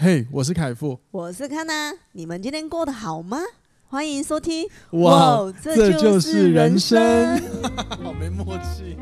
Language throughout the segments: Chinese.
嘿，我是凯富， 我是康娜，你们今天过得好吗？欢迎收听。 哇，这就是人生， 好没默契。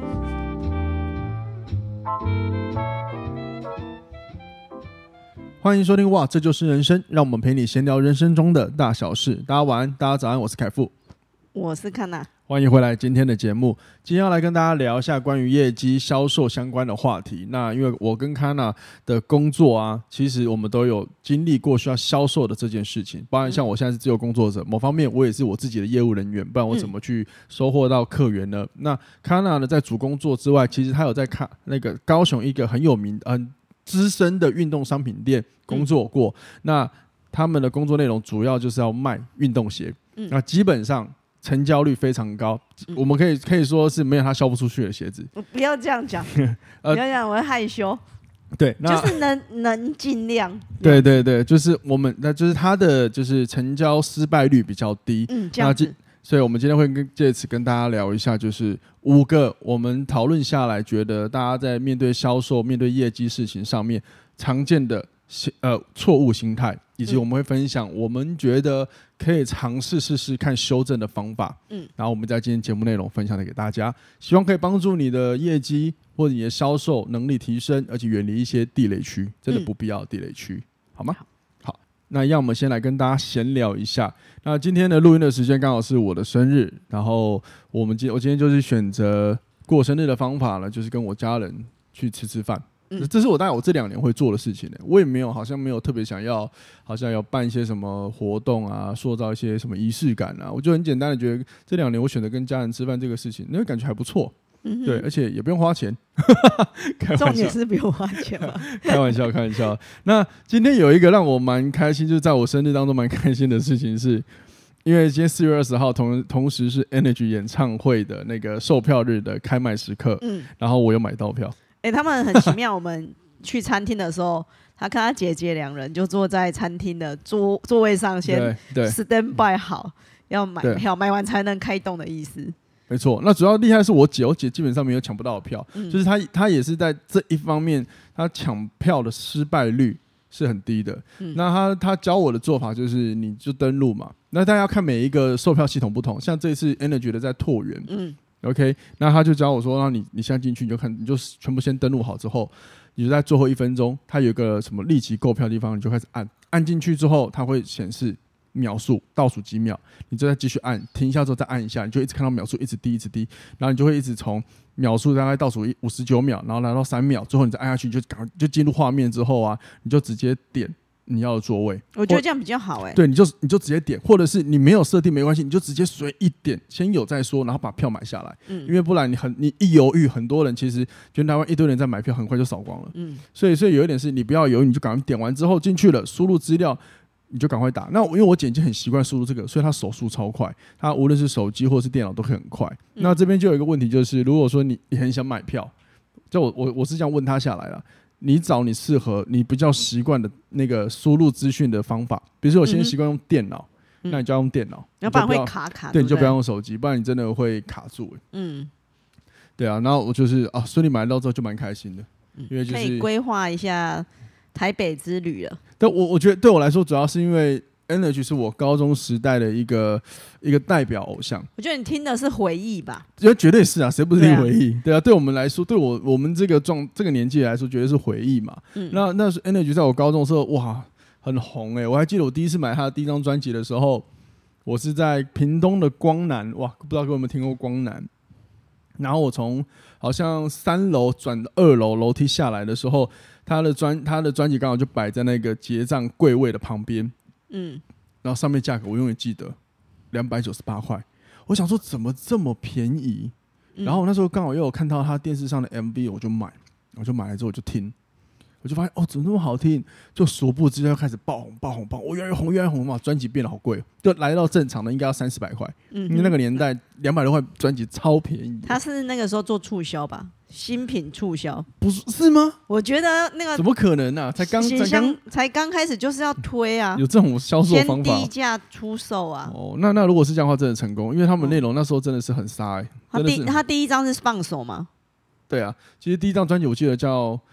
欢迎收听哇，这就是人生，让我们陪你闲聊人生中的大小事。大家晚安，大家早安，我是凯富， 我是康娜。 欢迎回来今天的节目。今天要来跟大家聊一下关于业绩销售相关的话题。那因为我跟康娜的工作啊，其实我们都有经历过需要销售的这件事情，包含像我现在是自由工作者，某方面我也是我自己的业务人员，不然我怎么去收获到客源呢？那康娜呢，在主工作之外，其实她有在那个高雄一个很有名资深的运动商品店工作过。那他们的工作内容主要就是要卖运动鞋，那基本上成交率非常高，我们可以说是没有他销不出去的鞋子。 不要这样讲，不要这样，我会害羞。 对，那就是能尽量。 对对对，就是我们，那就是他的就是成交失败率比较低。 这样子。 所以我们今天会借此跟大家聊一下，就是5个我们讨论下来，觉得大家在面对销售、面对业绩事情上面常见的错误心态，以及我们会分享我们觉得可以尝试试试看修正的方法。然后我们在今天节目内容分享给大家，希望可以帮助你的业绩或者你的销售能力提升，而且远离一些地雷区，真的不必要的地雷区，好吗？好，那让我们先来跟大家闲聊一下。那今天的录音的时间刚好是我的生日，然后我今天就是选择过生日的方法呢，就是跟我家人去吃饭。这是大概我这2年会做的事情。我也好像没有特别想要，好像要办一些什么活动啊，塑造一些什么仪式感啊。我就很简单的觉得这2年我选择跟家人吃饭这个事情，那个感觉还不错。对，而且也不用花钱。开玩笑， 重点是不用花钱嘛。 开玩笑。那今天有一个让我蛮开心，就是在我生日当中蛮开心的事情是，因为今天4月20号同时是 Energy 演唱会的那个售票日的开卖时刻。然后我有买到票。 他们很奇妙。我们去餐厅的时候，他跟他姐姐2人就坐在餐厅的座位上，先 stand by 好，要买票，买完才能开动的意思。 没错，那主要厉害是我姐基本上没有抢不到的票，就是她也是在这一方面，她抢票的失败率是很低的。那她教我的做法就是，你就登录嘛，那大家要看每一个售票系统不同，像这次 Energy 的在拓元，OK， 那他就教我说，那你现在进去你就全部先登录好之后，你就在最后1分钟，它有一个什么立即购票的地方，你就开始按进去之后，它会显示秒数，倒数几秒，你就再继续按，停一下之后再按一下，你就一直看到秒数一直低，然后你就会一直从秒数大概倒数59秒，然后来到3秒，最后你再按下去，就进入画面之后啊，你就直接点你要的座位。 我觉得这样比较好。 对，你就直接点，或者是你没有设定没关系，你就直接随意点，先有再说，然后把票买下来。因为不然你一犹豫，很多人其实全台湾一堆人在买票，很快就扫光了。所以有一点是你不要犹豫，你就赶快点完之后进去了，输入资料你就赶快打。那因为我姐已经很习惯输入这个，所以她手速超快，她无论是手机或是电脑都可以很快。那这边就有一个问题，就是如果说你很想买票，就我是这样问她下来了。你找你适合你比较习惯的那个输入资讯的方法，比如说我先习惯用电脑，那你就要用电脑， 要不然会卡。 对，你就不要用手机，不然你真的会卡住。对啊，然后我就是顺利买到之后就蛮开心的，因为就是可以规划一下台北之旅了。 但我觉得对我来说，主要是因为 Energy 是我高中时代的一个代表偶像。我觉得你听的是回忆吧？ 绝对是啊，谁不是听回忆？对啊，对我们来说，对我们这个年纪来说，绝对是回忆嘛。那是 Energy 在我高中的时候，哇，很红我还记得我第一次买他的第1张专辑的时候，我是在屏东的光南，哇，不知道各位有没有听过光南？然后我从好像3楼转2楼楼梯下来的时候，他的专辑刚好就摆在那个结账柜位的旁边。然后上面价格我永远记得298块，我想说怎么这么便宜？然后我那时候刚好又有看到他电视上的 MV， 我就买来之后我就听，我就发现怎么那么好听？就殊不知就开始爆红，我越来越红嘛，专辑变得好贵，就来到正常的应该要300-400块，因为那个年代200多块专辑超便宜。 他是那个时候做促销吧？新品促销不是吗？ 我觉得那个怎么可能啊？才刚开始就是要推啊， 有这种销售方法， 先低价出售啊。 那如果是这样的话，真的成功，因为他们内容那时候真的是很杀。 他第1张是放手吗？ 对啊，其实第1张专辑我记得叫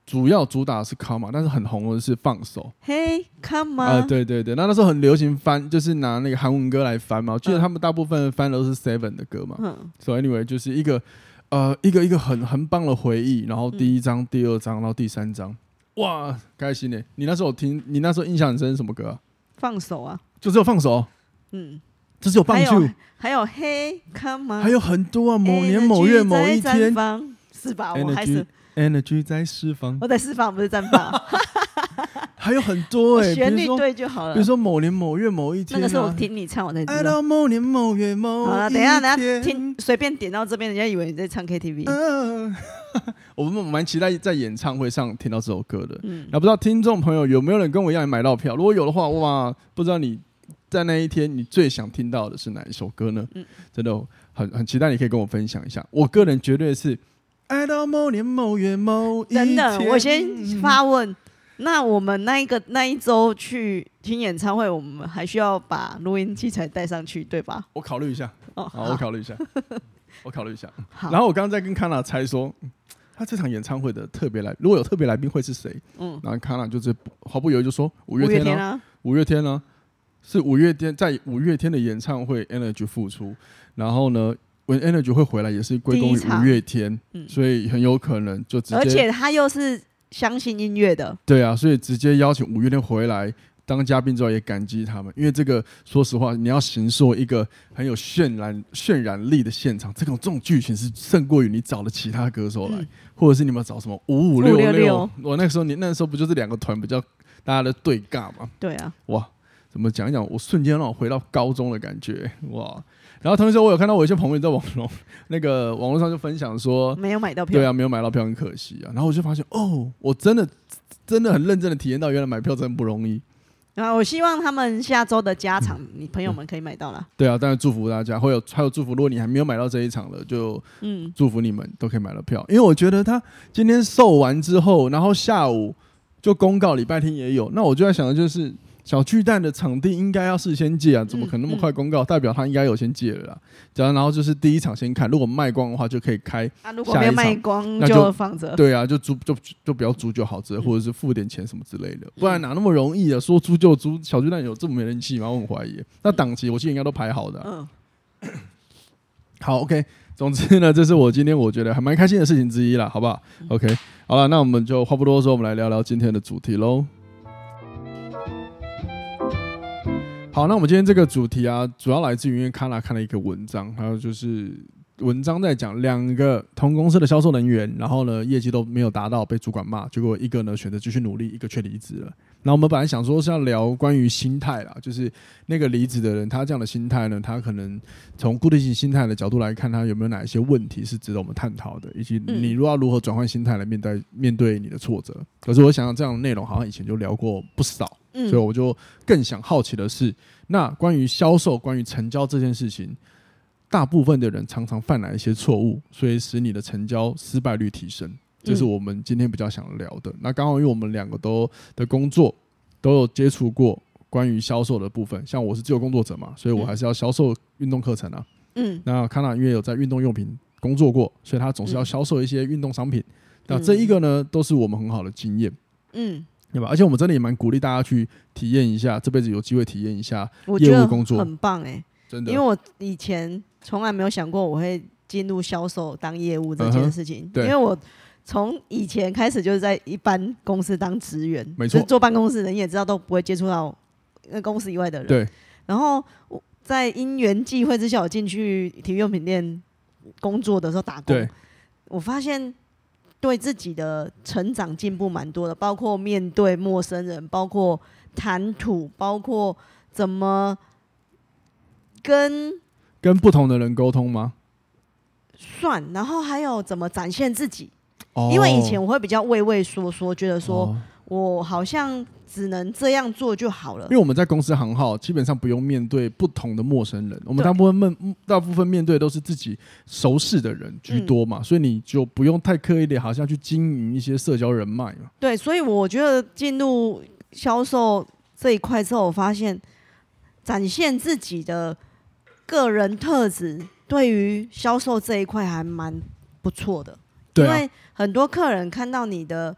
主要主打是 Come On， 但是很红的是放手。 Hey Come On， 对对对，那时候很流行翻，就是拿那个韩文歌来翻嘛。我记得他们大部分翻的都是 Seven 的歌嘛。所以 anyway 就是一个很棒的回忆。然后第1章、第2章，然后第3章，哇，开心耶！你那时候印象很深是什么歌啊？ 放手啊， 就只有放手。这是有棒球， 还有 Hey Come On， 还有很多啊。某年某月某一天， 是吧？我还是 Energy 在释放， 我在释放，不是绽放。 还有很多旋律对就好了。 比如说某年某月某一天， 那个是我听你唱，我才知道。 爱到某年某月某一天。 好了，等一下听，随便点到这边，人家以为你在唱 KTV。 我们蛮期待在演唱会上听到这首歌的。那不知道听众朋友有没有人跟我一样买到票？如果有的话，哇，不知道你在那一天你最想听到的是哪一首歌呢？真的很期待你可以跟我分享一下。我个人绝对是爱到某年某月某一天。 等等，我先发问。那我们那一周去听演唱会，我们还需要把录音器材带上去，对吧？ 我考虑一下。好，我考虑一下。我考虑一下。 好。 然后我刚刚在跟康娜猜说，他这场演唱会的特别来，如果有特别来宾会是谁？然后康娜就是毫不犹豫就说五月天啊，五月天啊，是五月天在五月天的演唱会 Energy 复出，然后呢 Energy 会回来也是归功于五月天，所以很有可能就直接， 而且他又是相信音乐的， 对啊，所以直接邀请五月天回来当嘉宾之后，也感激他们，因为这个说实话，你要形塑一个很有渲染力的现场，这种剧情是胜过于你找了其他歌手来，或者是你们找什么5566，我那时候不就是2个团比较大家的对尬吗？ 对啊， 哇，怎么讲一讲，我瞬间让我回到高中的感觉，哇！然后同时我有看到我一些朋友在网络上就分享说没有买到票， 对啊，没有买到票很可惜啊。然后我就发现我真的很认真的体验到原来买票真不容易。 我希望他们下周的加场，你朋友们可以买到了。 对啊，当然祝福大家，还有祝福，如果你还没有买到这一场了，就祝福你们都可以买到票。因为我觉得他今天售完之后，然后下午就公告礼拜天也有，那我就在想的就是小巨蛋的场地应该要事先借啊，怎么可能那么快公告？代表他应该有先借了啦。然后就是第一场先看，如果卖光的话就可以开下一场。 如果没有卖光就放着。 对啊，就不要租就好，或者是付点钱什么之类的，不然哪那么容易啊？说租就租，小巨蛋有这么没人气吗？我很怀疑。那档期我记得应该都排好的啊。好 ，OK。总之呢，这是我今天我觉得还蛮开心的事情之一啦，好不好 ？OK， 好了，那我们就话不多说，我们来聊聊今天的主题喽。好，那我们今天这个主题啊，主要来自于因为康纳看了一个文章，还有就是文章在讲2个同公司的销售人员，然后呢业绩都没有达到，被主管骂，结果一个呢选择继续努力，一个却离职了。那我们本来想说是要聊关于心态啦，就是那个离职的人他这样的心态呢，他可能从固定型心态的角度来看，他有没有哪一些问题是值得我们探讨的，以及你要如何转换心态来面对你的挫折。可是我想这样的内容好像以前就聊过不少，所以我就更想好奇的是，那关于销售、关于成交这件事情，大部分的人常常犯哪一些错误，所以使你的成交失败率提升，这是我们今天比较想聊的。那刚好因为我们2个的工作都有接触过关于销售的部分，像我是自由工作者嘛，所以我还是要销售运动课程啊。那康纳因为有在运动用品工作过，所以他总是要销售一些运动商品。那这一个呢，都是我们很好的经验。对吧？而且我们真的也蛮鼓励大家去体验一下，这辈子有机会体验一下业务工作， 很棒真的。因为我以前从来没有想过我会进入销售当业务这件事情，因为我从以前开始就是在一般公司当职员，没错，就是坐办公室的人也知道都不会接触到公司以外的人。对。然后我在因缘际会之下，我进去体育用品店工作的时候打工，我发现对自己的成长进步蛮多的，包括面对陌生人，包括谈吐，包括怎么跟不同的人沟通吗？ 算，然后还有怎么展现自己。因为以前我会比较畏畏缩缩，觉得说我好像只能这样做就好了。因为我们在公司行号基本上不用面对不同的陌生人，我们大部分面对都是自己熟识的人居多嘛，所以你就不用太刻意的好像去经营一些社交人脉嘛。 对，所以我觉得进入销售这一块之后，我发现展现自己的个人特质对于销售这一块还蛮不错的。因为很多客人看到你的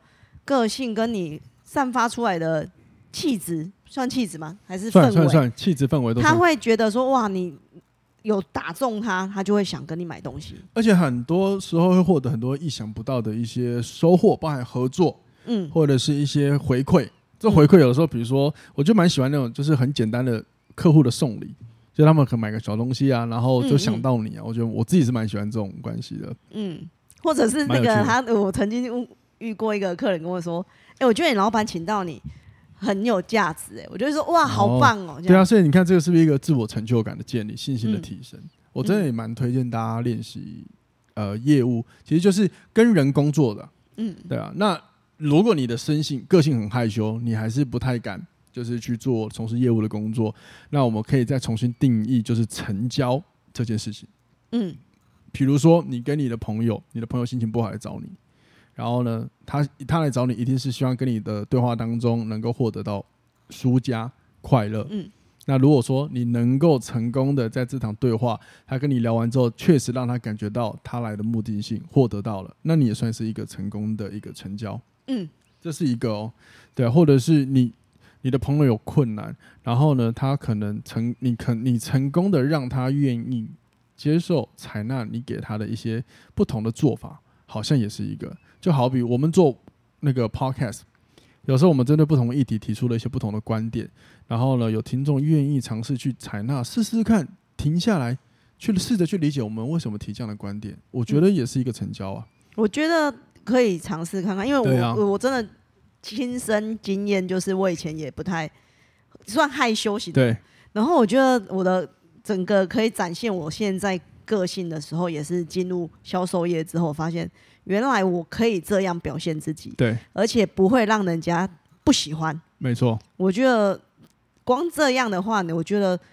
个性跟你散发出来的气质，算气质吗？还是氛围？ 算气质氛围都算。 他会觉得说哇，你有打中他，他就会想跟你买东西。 而且很多时候会获得很多意想不到的一些收获，包含合作，或者是一些回馈。这回馈有的时候，比如说，我就蛮喜欢那种就是很简单的客户的送礼。就他们可能买个小东西啊，然后就想到你啊，我觉得我自己是蛮喜欢这种关系的。 或者是那个我曾经遇过一个客人跟我说：“我觉得你老板请到你很有价值。”我就会说：“哇，好棒哦！” 对啊，所以你看这个是不是一个自我成就感的建立、信心的提升？我真的也蛮推荐大家练习业务，其实就是跟人工作的。对啊。那如果你的个性很害羞，你还是不太敢。就是去从事业务的工作，那我们可以再重新定义，就是成交这件事情。比如说你跟你的朋友心情不好来找你，然后呢，他来找你，一定是希望跟你的对话当中能够获得到舒加快乐。那如果说你能够成功的在这场对话，他跟你聊完之后，确实让他感觉到他来的目的性获得到了，那你也算是一个成功的一个成交。这是一个哦，对啊，或者是你的朋友有困难，然后呢，他可能你成功的让他愿意接受采纳你给他的一些不同的做法，好像也是一个。就好比我们做那个 podcast， 有时候我们针对不同的议题提出了一些不同的观点，然后呢，有听众愿意尝试去采纳，试试看，停下来，去试着去理解我们为什么提这样的观点，我觉得也是一个成交啊。 我觉得可以尝试看看，因为我真的。亲身经验就是，我以前也不太算害羞型的，对。然后我觉得我的整个可以展现我现在个性的时候，也是进入销售业之后，发现原来我可以这样表现自己， 对， 而且不会让人家不喜欢。 没错， 我觉得光这样的话呢，我觉得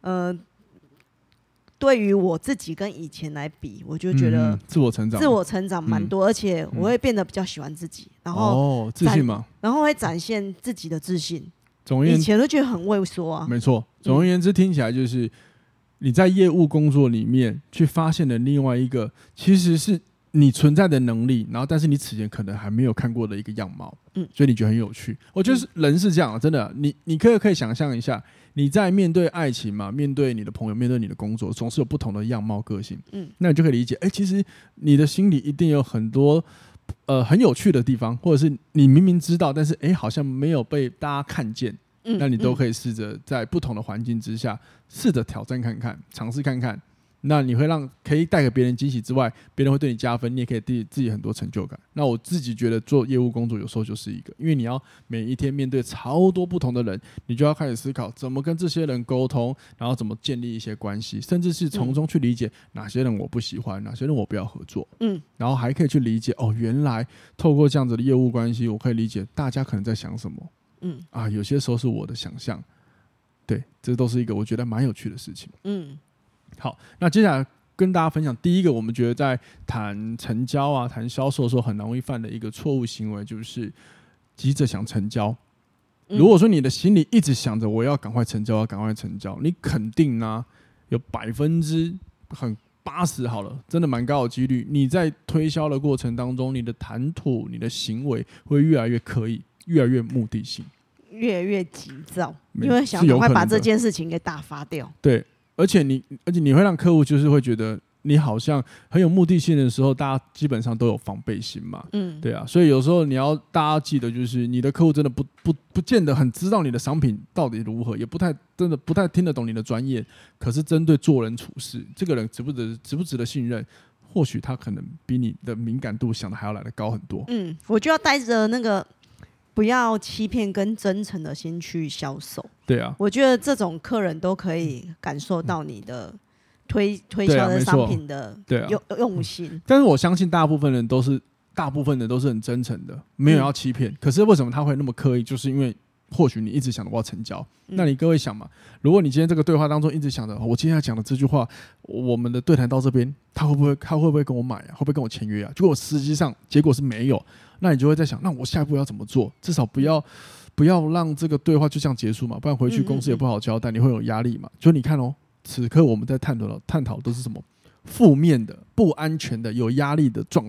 对于我自己跟以前来比，我就觉得自我成长蛮多，而且我会变得比较喜欢自己，然后自信嘛， 然后会展现自己的自信。以前都觉得很畏缩啊， 没错。总而言之，听起来就是你在业务工作里面去发现了另外一个，其实是你存在的能力，然后但是你此前可能还没有看过的一个样貌，所以你觉得很有趣。我觉得人是这样，真的，你可以想象一下。你在面对爱情嘛，面对你的朋友，面对你的工作，总是有不同的样貌、个性。那你就可以理解，其实你的心里一定有很多很有趣的地方，或者是你明明知道，但是好像没有被大家看见。那你都可以试着在不同的环境之下，试着挑战看看，尝试看看。那你会可以带给别人惊喜之外，别人会对你加分，你也可以对自己很多成就感。那我自己觉得做业务工作有时候就是一个，因为你要每一天面对超多不同的人，你就要开始思考怎么跟这些人沟通，然后怎么建立一些关系，甚至是从中去理解哪些人我不喜欢，哪些人我不要合作。然后还可以去理解原来透过这样子的业务关系，我可以理解大家可能在想什么。有些时候是我的想象，对，这都是一个我觉得蛮有趣的事情。好，那接下来跟大家分享第一个，我们觉得在谈成交啊、谈销售的时候很容易犯的一个错误行为，就是急着想成交。如果说你的心里一直想着我要赶快成交，要赶快成交，你肯定呢有80%好了，真的蛮高的几率，你在推销的过程当中，你的谈吐、你的行为会越来越刻意，越来越目的性， 越来越急躁，因为想赶快把这件事情给打发掉。 对。而且你会让客户就是会觉得你好像很有目的性的时候，大家基本上都有防备心嘛。对啊，所以有时候大家记得，就是你的客户真的不见得很知道你的商品到底如何，也真的不太听得懂你的专业。可是针对做人处事，这个人值不值得信任，或许他可能比你的敏感度想的还要来得高很多。 我就要带着那个不要欺骗跟真诚的心去销售。对啊，我觉得这种客人都可以感受到你的推销的商品的用心。 但是我相信大部分人都是很真诚的，没有要欺骗。可是为什么他会那么刻意？就是因为或许你一直想着我要成交。那你各位想嘛，如果你今天这个对话当中一直想着我今天要讲的这句话，我们的对谈到这边，他会不会跟我买啊？会不会跟我签约啊？结果实际上结果是没有。那你就会在想，那我下一步要怎么做？至少不要让这个对话就这样结束嘛，不然回去公司也不好交代，你会有压力嘛。就你看此刻我们在探讨都是什么负面的、不安全的、有压力的状态。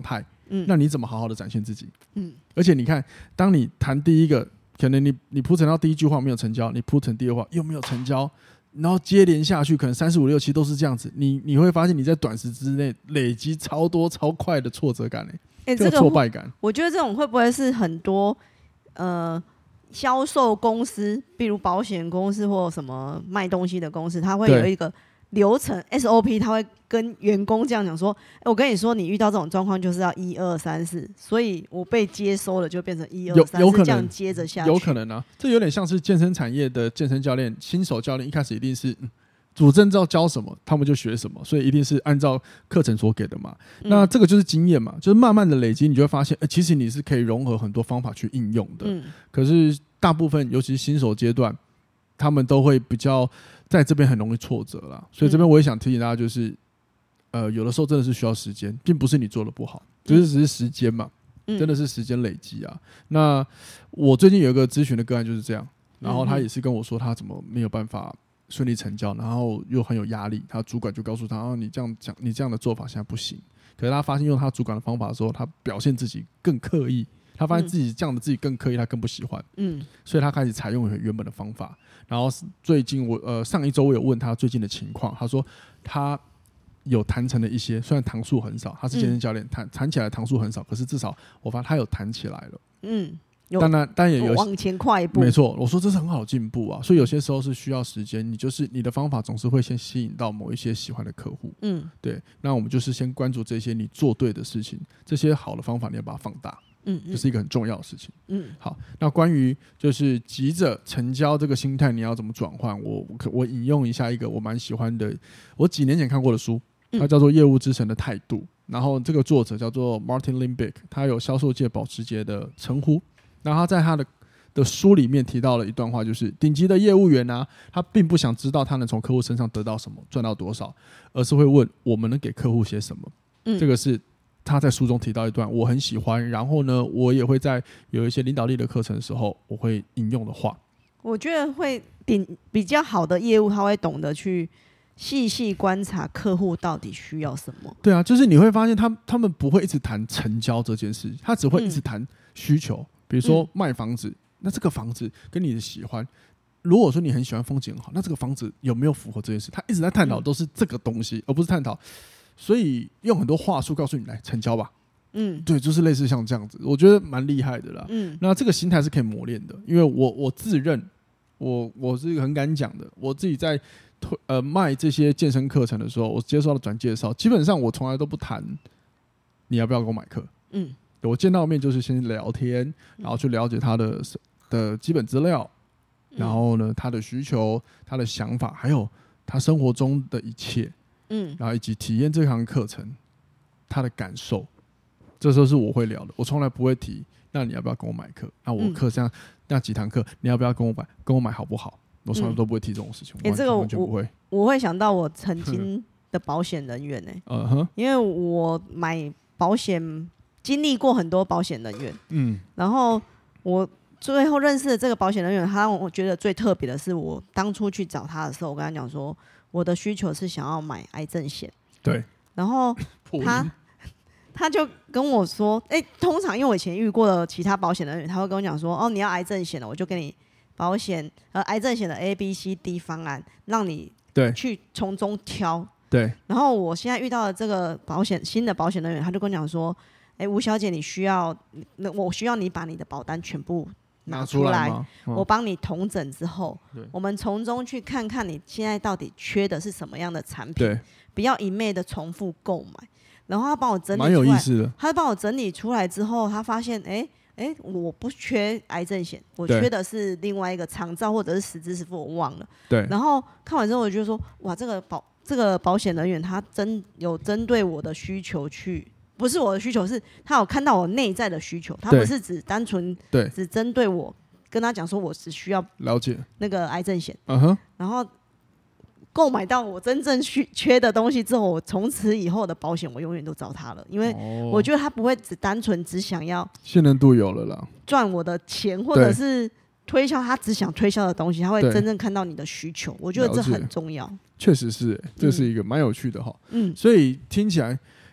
那你怎么好好的展现自己？而且你看，当你谈第一个，可能你铺陈到第一句话没有成交，你铺陈第二话又没有成交，然后接连下去，可能3、4、5、6、7都是这样子，你会发现你在短时之内累积超多超快的挫折感这个挫败感。 我觉得这种会不会是很多销售公司，比如保险公司或什么卖东西的公司，它会有一个流程 SOP， 他会跟员工这样讲说，我跟你说你遇到这种状况就是要1、2、3、4，所以我被接收了就变成1、2、3、4这样接着下去。 有可能啊，这有点像是健身产业的健身教练，新手教练一开始一定是主证照教什么他们就学什么，所以一定是按照课程所给的嘛。那这个就是经验嘛，就是慢慢的累积，你就会发现其实你是可以融合很多方法去应用的。可是大部分尤其是新手阶段，他们都会比较在这边很容易挫折啦。所以这边我也想提醒大家，就是有的时候真的是需要时间，并不是你做的不好，只是时间嘛，真的是时间累积啊。那我最近有一个咨询的个案就是这样，然后他也是跟我说他怎么没有办法顺利成交，然后又很有压力，他主管就告诉他，你这样讲，你这样的做法现在不行。可是他发现用他主管的方法的时候，他表现自己更刻意，他发现自己这样的自己更刻意，他更不喜欢，所以他开始采用原本的方法。然后最近上一周我有问他最近的情况，他说他有谈成的一些，虽然堂数很少，他是健身教练，谈起来堂数很少，可是至少我发现他有谈起来了。当然也有往前跨一步， 没错。我说这是很好的进步啊，所以有些时候是需要时间。你的方法总是会先吸引到某一些喜欢的客户，对。那我们就是先关注这些你做对的事情，这些好的方法你要把它放大，这是一个很重要的事情。好，那关于就是急着成交这个心态，你要怎么转换？我引用一下一个我蛮喜欢的，我几年前看过的书，它叫做《业务之神的态度》，然后这个作者叫做 Martin Limbeck， 他有销售界保时捷的称呼。然后他在他的书里面提到了一段话，就是顶级的业务员啊，他并不想知道他能从客户身上得到什么，赚到多少，而是会问我们能给客户些什么。这个是他在书中提到一段我很喜欢，然后呢，我也会在有一些领导力的课程的时候，我会引用的话。 我觉得会比较好的业务，他会懂得去细细观察客户到底需要什么。 对啊，就是你会发现他们不会一直谈成交这件事，他只会一直谈需求。比如说卖房子，那这个房子跟你的喜欢，如果说你很喜欢风景很好，那这个房子有没有符合这件事？他一直在探讨都是这个东西，而不是探讨。所以用很多话术告诉你来成交吧。对，就是类似像这样子，我觉得蛮厉害的啦。那这个心态是可以磨练的，因为我自认我是一个很敢讲的，我自己在卖这些健身课程的时候，我接受到转介绍，基本上我从来都不谈你要不要给我买课。我见到面就是先聊天，然后去了解他的基本资料，然后呢，他的需求、他的想法，还有他生活中的一切，然后以及体验这堂课程他的感受，这时候是我会聊的。我从来不会提，那你要不要跟我买课？那我课上那几堂课，你要不要跟我买好不好？我从来都不会提这种事情， 这个完全不会。 我会想到我曾经的保险人员因为我买保险。经历过很多保险人员，然后我最后认识的这个保险人员，他让我觉得最特别的是，我当初去找他的时候，我跟他讲说，我的需求是想要买癌症险， 对， 然后他就跟我说，通常因为我以前遇过的其他保险人员，他会跟我讲说，你要癌症险的，我就给你保险癌症险的 A、B、C、D 方案，让你去从中挑， 对。 然后我现在遇到的这个新的保险人员，他就跟我讲说。吴小姐，我需要你把你的保单全部拿出来，我帮你统整之后，我们从中去看看你现在到底缺的是什么样的产品，不要一昧的重复购买。然后他帮我整理出来，蛮有意思的。他帮我整理出来之后，他发现，我不缺癌症险，我缺的是另外一个长照或者是实支实付，我忘了。对。然后看完之后，我就说，哇，这个保险人员他有针对我的需求去。不是我的需求，是他有看到我内在的需求，他不是只单纯只针对我，跟他讲说我只需要了解那个癌症险，然后购买到我真正缺的东西之后，我从此以后的保险我永远都找他了，因为我觉得他不会单纯只想要信任度有了啦， 赚我的钱或者是推销他只想推销的东西，他会真正看到你的需求，我觉得这很重要。 确实是，这是一个蛮有趣的哈。所以听起来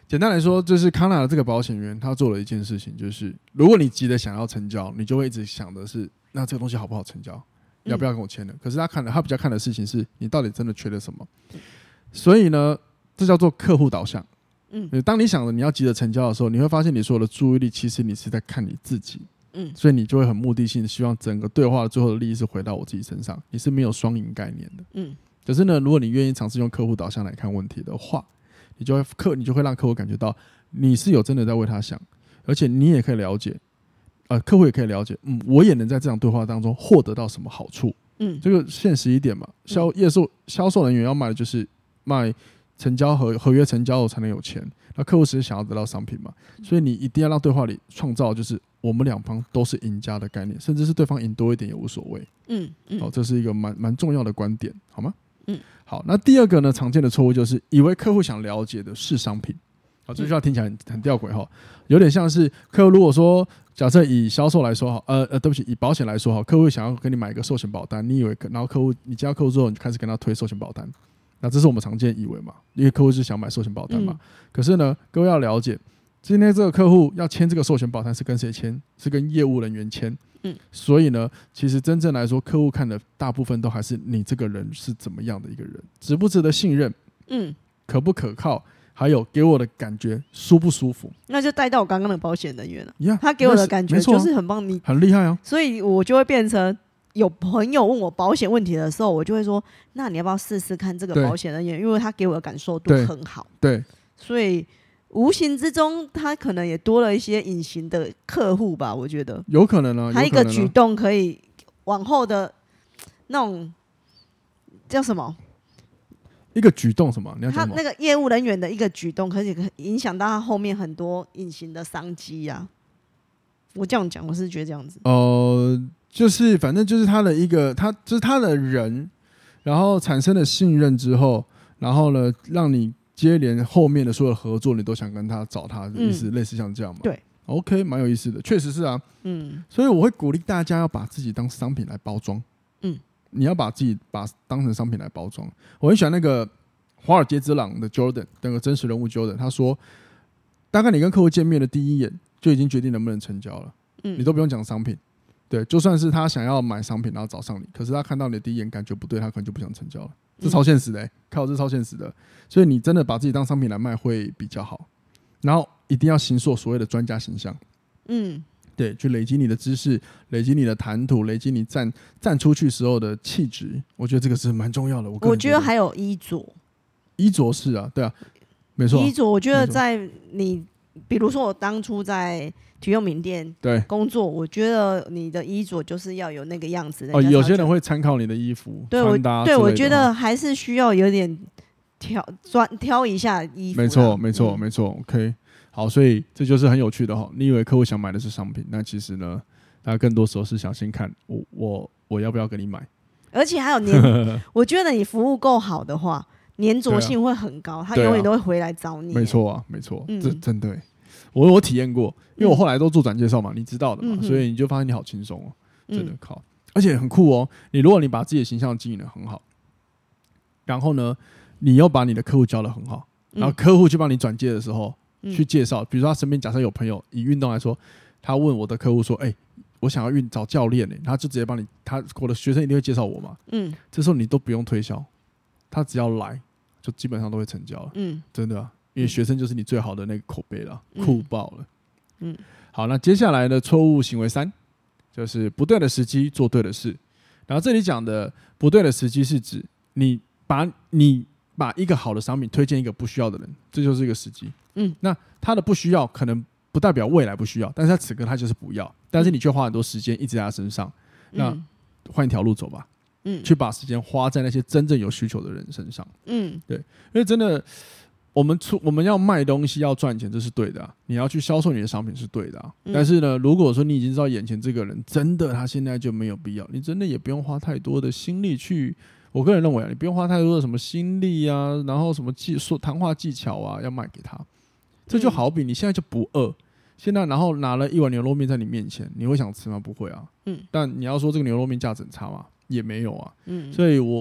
简单来说，就是康纳的这个保险员，他做了一件事情，就是如果你急着想要成交，你就会一直想的是，那这个东西好不好成交，要不要跟我签了？可是他比较看的事情是你到底真的缺了什么。所以呢，这叫做客户导向。当你想着你要急着成交的时候，你会发现你所有的注意力其实你是在看你自己。所以你就会很目的性，希望整个对话的最后的利益是回到我自己身上，你是没有双赢概念的。可是呢，如果你愿意尝试用客户导向来看问题的话，你就会让客户感觉到你是有真的在为他想，而且你也可以了解，客户也可以了解，我也能在这场对话当中获得到什么好处。这个现实一点嘛，销售人员要卖的就是卖成交合约成交后才能有钱，那客户只是想要得到商品嘛，所以你一定要让对话里创造就是我们两方都是赢家的概念，甚至是对方赢多一点也无所谓。这是一个蛮重要的观点，好吗？好，那第二个呢，常见的错误就是以为客户想了解的是商品。这句话听起来很吊诡哈，有点像是客户如果说，假设以销售来说对不起，以保险来说客户想要跟你买一个寿险保单，你以为然后你接到客户之后，你就开始跟他推寿险保单，那这是我们常见以为嘛，因为客户是想买寿险保单嘛。可是呢，各位要了解，今天这个客户要签这个寿险保单是跟谁签？是跟业务人员签。所以呢，其实真正来说，客户看的大部分都还是你这个人是怎么样的一个人，值不值得信任，可不可靠，还有给我的感觉舒不舒服。 那就带到我刚刚的保险人员了，他给我的感觉就是很棒，你很厉害啊。 所以我就会变成有朋友问我保险问题的时候，我就会说，那你要不要试试看这个保险人员，因为他给我的感受度很好。 对， 所以无形之中，他可能也多了一些隐形的客户吧，我觉得有可能啊。 他一个举动可以往后的那种叫什么？ 一个举动什么？你要讲什么？ 他那个业务人员的一个举动，可以影响到他后面很多隐形的商机啊。我这样讲，我是觉得这样子。 就是反正就是他的一个，他就是他的人，然后产生了信任之后，然后呢，让你接连后面的所有合作，你都想跟他找他的意思，类似像这样嘛。 对 ，OK， 蛮有意思的，确实是啊。所以我会鼓励大家要把自己当商品来包装。你要把自己当成商品来包装。我很喜欢那个华尔街之狼的 Jordan， 那个真实人物 Jordan， 他说，大概你跟客户见面的第一眼就已经决定能不能成交了。你都不用讲商品。对，就算是他想要买商品然后找上你，可是他看到你的第一眼感觉不对，他可能就不想成交了。这超现实的这超现实的。所以你真的把自己当商品来卖会比较好，然后一定要形塑所谓的专家形象。对，去累积你的知识，累积你的谈吐，累积你站出去时候的气质，我觉得这个是蛮重要的。我觉得还有衣着是啊，对啊，没错。 衣着我觉得在你，比如说我当初在体育用品店工作，我觉得你的衣着就是要有那个样子。 有些人会参考你的衣服穿搭之类的。 我觉得还是需要有点挑一下衣服。 没错 OK。好，所以这就是很有趣的哈。你以为客户想买的是商品，那其实呢，他更多时候是想先看我要不要跟你买。 而且还有我觉得你服务够好的话，粘着性会很高，他永远都会回来找你。 没错啊，没错，这真的。我体验过，因为我后来都做转介绍嘛，你知道的嘛，所以你就发现你好轻松哦，真的靠，而且很酷哦。如果你把自己的形象经营得很好，然后呢，你又把你的客户教得很好，然后客户去帮你转介的时候。去介绍，比如说他身边假设有朋友，以运动来说，他问我的客户说：“我想要找教练他就直接帮你，我的学生一定会介绍我嘛。这时候你都不用推销，他只要来，就基本上都会成交了。真的啊，因为学生就是你最好的那个口碑了，酷爆了。好，那接下来的错误行为3，就是不对的时机做对的事。然后这里讲的不对的时机是指你把一个好的商品推荐一个不需要的人，这就是一个时机。那他的不需要可能不代表未来不需要，但是他此刻他就是不要，但是你却花很多时间一直在他身上，那换一条路走吧。去把时间花在那些真正有需求的人身上。对，因为真的我们要卖东西要赚钱，这是对的啊，你要去销售你的商品是对的啊。但是呢，如果说你已经知道眼前这个人真的他现在就没有必要，你真的也不用花太多的心力去。我个人认为你不用花太多的什么心力啊，然后什么谈话技巧啊，要卖给他。这就好比你现在就不饿，现在然后拿了一碗牛肉面在你面前，你会想吃吗？不会啊。但你要说这个牛肉面价值很差吗？也没有啊。所以我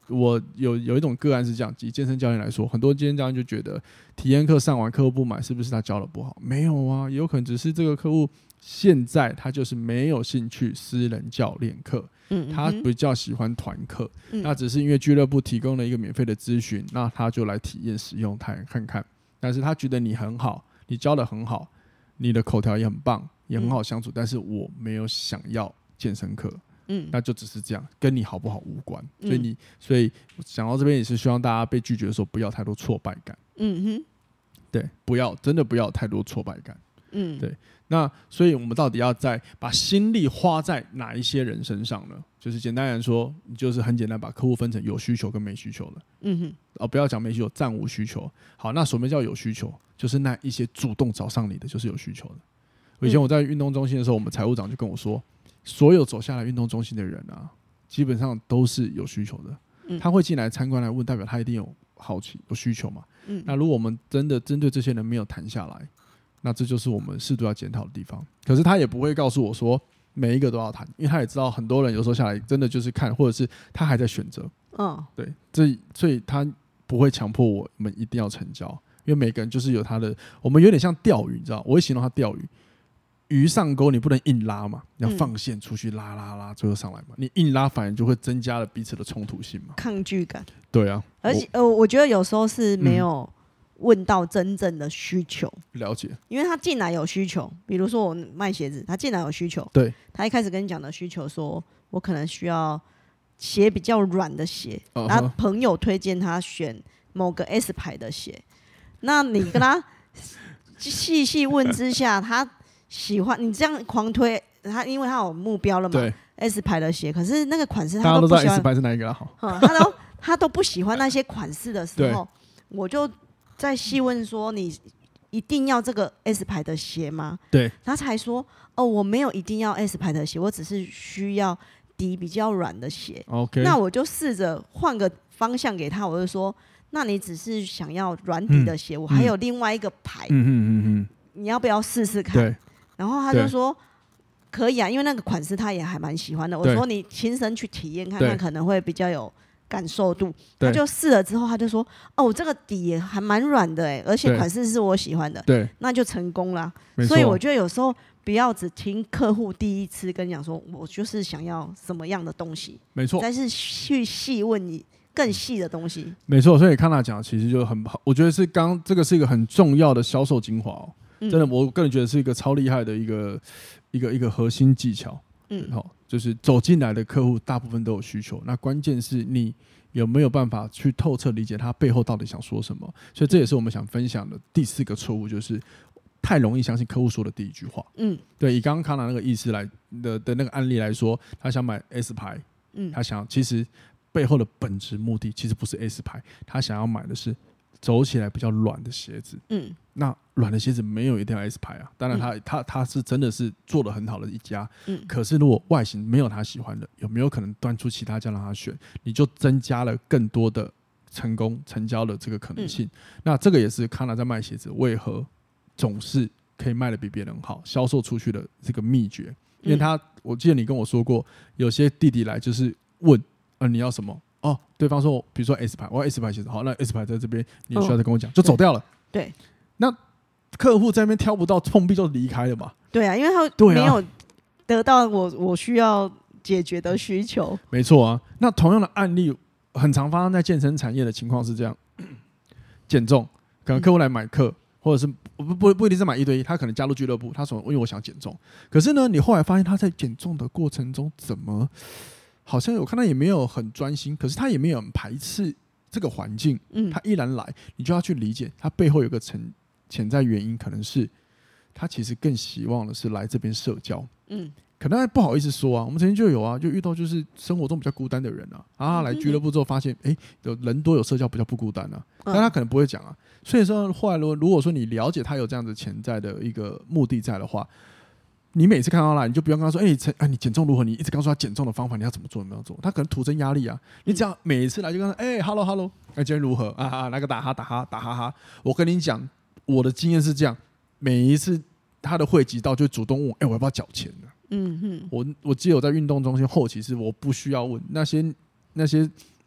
我有一种个案是这样，以健身教练来说，很多健身教练就觉得体验课上完客户不买，是不是他教的不好？没有啊，也有可能只是这个客户现在他就是没有兴趣私人教练课，他比较喜欢团课，那只是因为俱乐部提供了一个免费的咨询，那他就来体验使用看看，但是他觉得你很好，你教的很好，你的口条也很棒，也很好相处，但是我没有想要健身课。那就只是这样，跟你好不好无关。所以讲到这边也是希望大家被拒绝的时候不要太多挫败感。对，真的不要太多挫败感。对。那所以我们到底要把心力花在哪一些人身上呢？就是简单来说，你就是很简单把客户分成有需求跟没需求的。不要讲没需求，暂无需求。好，那什么叫有需求？就是那一些主动找上你的，就是有需求的。以前我在运动中心的时候，我们财务长就跟我说。所有走下来运动中心的人啊，基本上都是有需求的。他会进来参观来问，代表他一定有好奇、有需求嘛。那如果我们真的针对这些人没有谈下来，那这就是我们适度要检讨的地方。可是他也不会告诉我说每一个都要谈，因为他也知道很多人有时候下来真的就是看，或者是他还在选择。对，所以他不会强迫我们一定要成交，因为每个人就是有他的，我们有点像钓鱼，你知道，我会形容他钓鱼。鱼上钩你不能硬拉嘛，要放线出去拉最后上来嘛，你硬拉反而就会增加了彼此的冲突性嘛， 抗拒感。 对啊， 而且我觉得有时候是没有问到真正的需求。 了解， 因为他进来有需求，比如说我卖鞋子，他进来有需求， 对， 他一开始跟你讲的需求说我可能需要鞋比较软的鞋，然后朋友推荐他选某个 S 牌的鞋，那你跟他细问之下他喜欢你这样狂推他，因为他有目标了嘛。S 牌的鞋，可是那个款式他都不喜欢。大家都知道 S 牌是哪一个好？ 他都不喜欢那些款式的时候，我就在细问说：“你一定要这个 S 牌的鞋吗？” 对， 他才说：“哦，我没有一定要 S 牌的鞋，我只是需要底比较软的鞋。” OK， 那我就试着换个方向给他，我就说：“那你只是想要软底的鞋，我还有另外一个牌，你要不要试试看？”对。然后他就说可以啊，因为那个款式他也还蛮喜欢的。我说你亲身去体验看看，可能会比较有感受度。他就试了之后，他就说：“哦，这个底也还蛮软的哎，而且款式是我喜欢的。”对，那就成功了。所以我觉得有时候不要只听客户第一次跟你讲说，我就是想要什么样的东西，没错，但是去细问你更细的东西。 没错，所以康纳讲其实就很好，我觉得是这个是一个很重要的销售精华哦。真的，我个人觉得是一个超厉害的一个核心技巧。就是走进来的客户大部分都有需求，那关键是你有没有办法去透彻理解他背后到底想说什么。所以这也是我们想分享的第4个错误，就是太容易相信客户说的第一句话。对，以刚刚康纳那个意思来的那个案例来说，他想买 S 牌，他想其实背后的本质目的其实不是 S 牌，他想要买的是走起来比较软的鞋子。那软的鞋子没有一定要 S 牌啊，当然他是真的是做得很好的一家。可是如果外形没有他喜欢的，有没有可能端出其他家让他选？你就增加了更多的成功成交的这个可能性。那这个也是康纳在卖鞋子为何总是可以卖得比别人好，销售出去的这个秘诀。因为我记得你跟我说过，有些弟弟来就是问你要什么哦，对方说比如说 S 牌，我要 S 牌鞋子，好，那 S 牌在这边，你需要再跟我讲，就走掉了。对，那客户在那边挑不到碰壁就离开了嘛？对啊，因为他没有得到我需要解决的需求。没错啊，那同样的案例很常发生在健身产业的情况是这样：减重，可能客户来买课，或者是不一定是买1对1，他可能加入俱乐部，他说因为我想减重，可是呢，你后来发现他在减重的过程中怎么好像我看他也没有很专心，可是他也没有很排斥这个环境，他依然来，你就要去理解他背后有个潜在原因，可能是他其实更希望的是来这边社交。可能还不好意思说啊，我们曾经就有啊，就遇到就是生活中比较孤单的人啊，来俱乐部之后发现，有人多有社交比较不孤单啊，但他可能不会讲啊。所以说后来如果说你了解他有这样子潜在的一个目的在的话，你每次看到他，你就不用跟他说，你减重如何？你一直告诉他减重的方法，你要怎么做？有没有做？他可能徒增压力啊。你只要每一次来就跟他，hello，今天如何啊？那个打哈哈。我跟你讲，我的经验是这样，每一次他的会籍到就主动问我，我要不要缴钱呢？我记得我在运动中心后期是我不需要问那些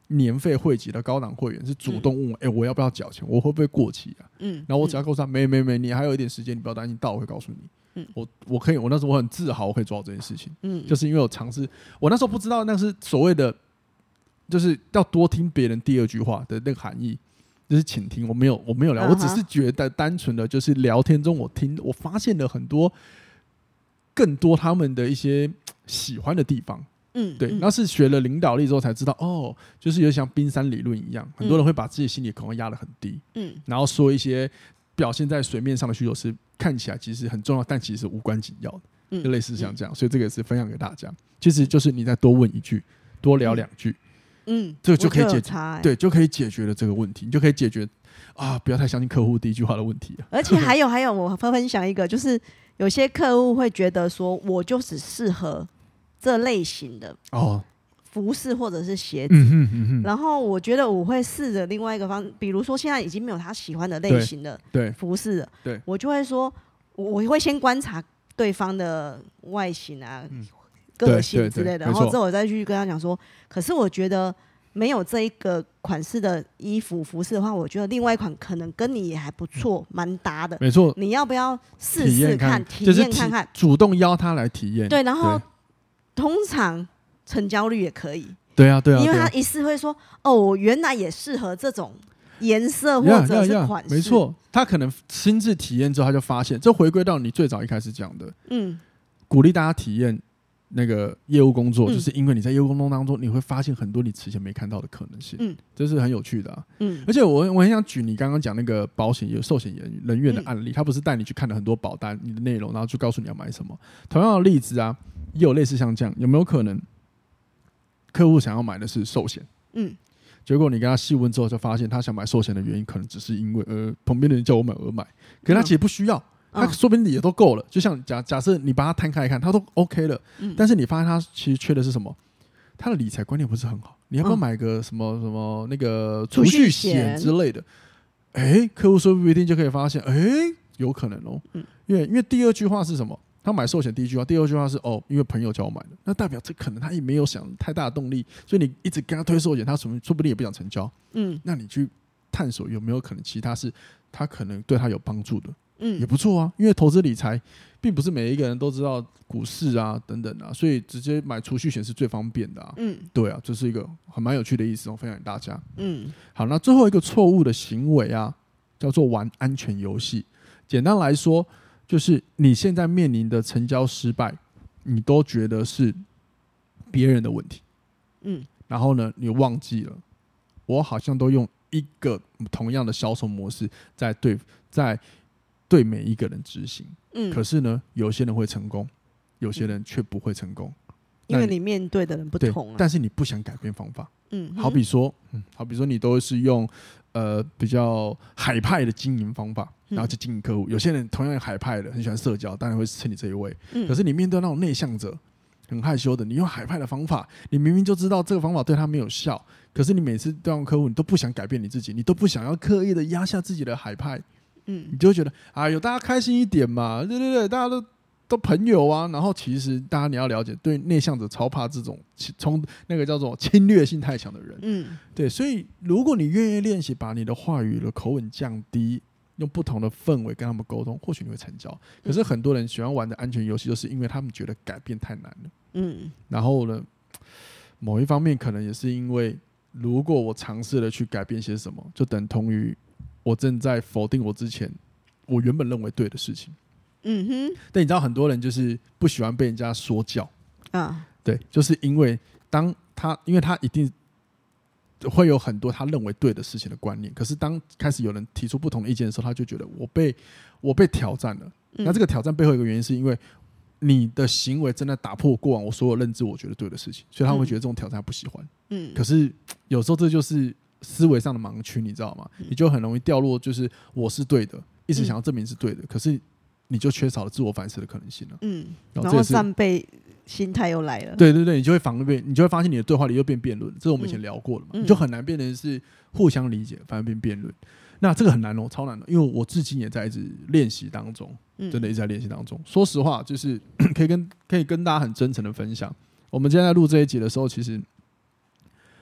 年费汇集的高档会员是主动问我，我要不要缴钱，我会不会过期啊？然后我只要告诉他没，你还有一点时间，你不要担心，到我会告诉你。我可以，我那时候我很自豪，我可以做到这件事情。就是因为我尝试，我那时候不知道那是所谓的，就是要多听别人第二句话的那个含义，就是倾听。我没有聊，我只是觉得单纯的就是聊天中，我发现了很多更多他们的一些喜欢的地方。对，那是学了领导力之后才知道，就是有点像冰山理论一样，很多人会把自己心理口望压得很低，然后说一些表现在水面上的需求是看起来其实很重要，但其实是无关紧要的，就类似像这样，所以这个也是分享给大家。其实就是你再多问一句，多聊2句，这个就可以解决，对，就可以解决了这个问题，你就可以解决不要太相信客户第一句话的问题了。 而且还有，我分享一个，就是有些客户会觉得说，我就只适合这类型的服饰或者是鞋子，然后我觉得我会试着另外一个方，比如说现在已经没有他喜欢的类型的服饰了，我就会说，我会先观察对方的外形啊、个性之类的，然后之后我再去跟他讲说，可是我觉得没有这一个款式的衣服服饰的话，我觉得另外一款可能跟你也还不错，蛮搭的。 没错， 你要不要试试看，体验看看， 主动邀他来体验。 对，然后通常成交率也可以。 对啊， 因为他一试会说，我原来也适合这种颜色或者是款式。 没错，他可能亲自体验之后，他就发现，这回归到你最早一开始讲的，鼓励大家体验那个业务工作，就是因为你在业务工作当中，你会发现很多你之前没看到的可能性，这是很有趣的而且我很想举你刚刚讲那个保险有寿险人员的案例，他不是带你去看了很多保单你的内容，然后就告诉你要买什么。同样的例子啊，也有类似像这样，有没有可能客户想要买的是寿险，结果你跟他细问之后，就发现他想买寿险的原因可能只是因为旁边的人叫我买而买，可是他其实不需要。他说不定也都够了，就像假设你把他摊开来看，他都 OK 了，但是你发现他其实缺的是什么？他的理财观念不是很好。你要不要买个什么那个储蓄险之类的？客户说不一定就可以发现，有可能哦。因为第二句话是什么？他买寿险第一句话，第二句话是因为朋友叫我买的，那代表这可能他也没有想太大的动力，所以你一直跟他推寿险，他说不定也不想成交。那你去探索有没有可能其他是他可能对他有帮助的。也不错啊，因为投资理财并不是每一个人都知道股市啊等等啊，所以直接买储蓄险是最方便的啊。对啊，这是一个蛮有趣的意思，我分享给大家。好，那最后一个错误的行为啊，叫做玩安全游戏。简单来说，就是你现在面临的成交失败，你都觉得是别人的问题。然后呢，你忘记了，我好像都用一个同样的销售模式在对每一个人执行，可是呢，有些人会成功，有些人却不会成功， 因为你面对的人不同但是你不想改变方法，好比说你都是用比较海派的经营方法，然后去经营客户。有些人同样海派的，很喜欢社交，当然会称你这一位，可是你面对那种内向者，很害羞的，你用海派的方法，你明明就知道这个方法对他没有效，可是你每次对客户，你都不想改变你自己，你都不想要刻意的压下自己的海派。你就会觉得有大家开心一点嘛，对，大家都朋友啊。然后其实大家你要了解，对内向者超怕这种从那个叫做侵略性太强的人。对，所以如果你愿意练习，把你的话语的口吻降低，用不同的氛围跟他们沟通，或许你会成交。可是很多人喜欢玩的安全游戏，就是因为他们觉得改变太难了。然后呢，某一方面可能也是因为，如果我尝试了去改变些什么，就等同于我正在否定我之前我原本认为对的事情。但你知道很多人就是不喜欢被人家说教对，就是因为因为他一定会有很多他认为对的事情的观念，可是当开始有人提出不同的意见的时候，他就觉得我被挑战了。那这个挑战背后有一个原因，是因为你的行为真的打破过往我所有认知我觉得对的事情，所以他会觉得这种挑战不喜欢。可是有时候这就是思维上的盲区，你知道吗？你就很容易掉落，就是我是对的，一直想要证明是对的，可是你就缺少了自我反思的可能性了。 然后战备心态又来了。 对，你就会你就会发现你的对话里又变辩论，这是我们以前聊过了嘛。你就很难变成是互相理解，反而变辩论。那这个很难哦，超难的，因为我至今也在一直练习当中，真的一直在练习当中。说实话，就是可以跟大家很真诚的分享，我们今天在录这一集的时候，其实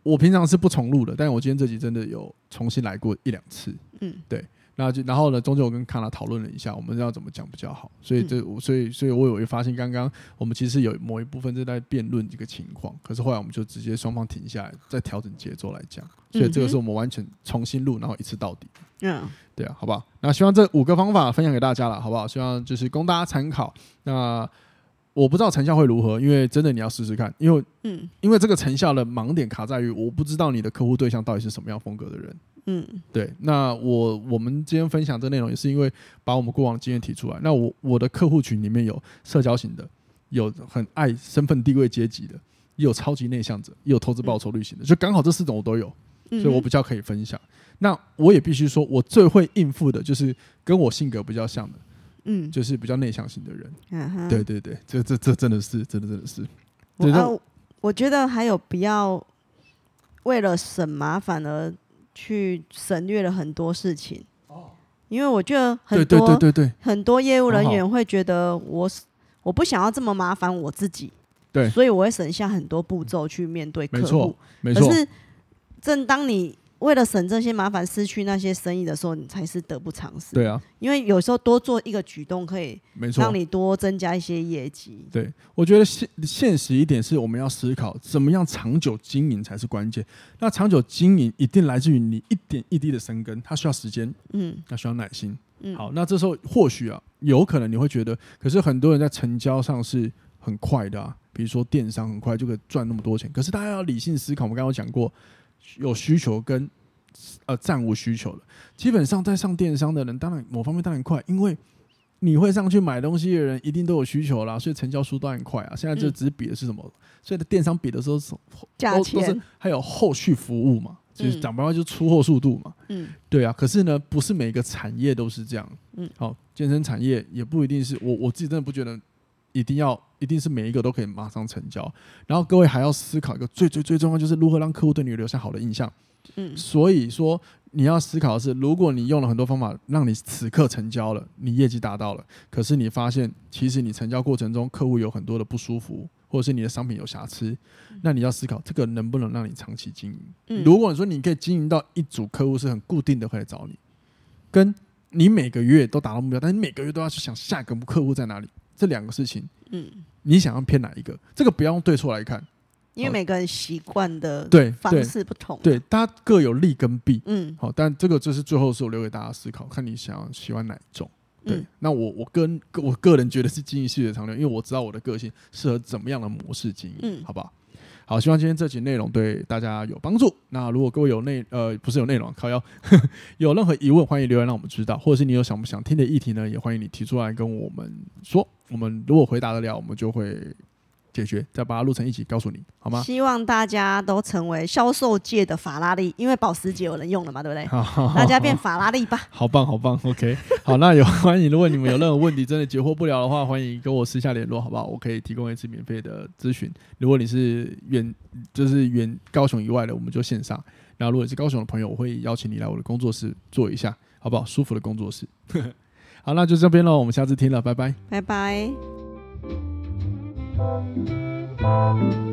我平常是不重录的，但是我今天这集真的有重新来过1-2次。对。然后呢，中间我跟康娜讨论了一下，我们要怎么讲比较好。所以我有发现，刚刚我们其实有某一部分是在辩论这个情况，可是后来我们就直接双方停下来，再调整节奏来讲。所以这个是我们完全重新录，然后一次到底。对啊，好不好？那希望这5个方法分享给大家了，好不好？希望就是供大家参考。那我不知道成效会如何，因为真的你要试试看，因为这个成效的盲点卡在于，我不知道你的客户对象到底是什么样风格的人。对。那我们今天分享这内容也是因为把我们过往的经验提出来。那我的客户群里面有社交型的，有很爱身份地位阶级的，也有超级内向者，也有投资报酬率型的，就刚好这4种我都有，所以我比较可以分享。那我也必须说，我最会应付的就是跟我性格比较像的，就是比较内向型的人。对对对，这真的是，真的是。 我觉得还有不要为了省麻烦而去省略了很多事情。因为我觉得很多业务人员会觉得我不想要这么麻烦我自己，对，所以我会省下很多步骤去面对客户。没错。可是正当你为了省这些麻烦失去那些生意的时候，你才是得不偿失。对啊，因为有时候多做一个举动可以让你多增加一些业绩。对， 我觉得现实一点是我们要思考怎么样长久经营才是关键。那长久经营一定来自于你一点一滴的生根，它需要时间，它需要耐心。好，那这时候或许有可能你会觉得，可是很多人在成交上是很快的比如说电商很快就可以赚那么多钱，可是大家要理性思考，我们刚刚有讲过。有需求跟暂无需求的，基本上在上电商的人，当然某方面当然快，因为你会上去买东西的人一定都有需求啦，所以成交速度当然快现在就只是比的是什么？所以的电商比的时候价钱，都是还有后续服务嘛，就是讲白话就是出货速度嘛。对啊。可是呢，不是每个产业都是这样。好，健身产业也不一定是我自己真的不觉得一定是每一个都可以马上成交，然后各位还要思考一个最重要，就是如何让客户对你留下好的印象。所以说你要思考的是，如果你用了很多方法让你此刻成交了，你业绩达到了，可是你发现其实你成交过程中客户有很多的不舒服，或者是你的商品有瑕疵，那你要思考这个能不能让你长期经营。如果你说你可以经营到一组客户是很固定的会来找你，跟你每个月都达到目标，但是每个月都要去想下一个客户在哪里，这2个事情，你想要偏哪一个？这个不要用对错来看， 因为每个人习惯的方式不同。 对，大家各有利跟弊。好，但这个就是最后是我留给大家思考，看你喜欢哪一种。对，那我个人觉得是经营细水长流，因为我知道我的个性适合怎么样的模式经营，好不好？好，希望今天这集内容对大家有帮助。那如果各位有不是有内容靠腰有任何疑问，欢迎留言让我们知道，或者是你有想不想听的议题呢，也欢迎你提出来跟我们说，我们如果回答得了，我们就会解决，再把它录成一集告诉你，好吗？ 希望大家都成为销售界的法拉利，因为保时捷有人用了嘛，对不对？大家变法拉利吧。 好棒 OK 好，那欢迎如果你们有任何问题真的解惑不了的话，欢迎跟我私下联络，好不好？我可以提供一次免费的咨询。如果你是远高雄以外的，我们就线上。然后如果你是高雄的朋友，我会邀请你来我的工作室做一下，好不好？舒服的工作室好，那就这边咯，我们下次听了，拜拜。 拜拜。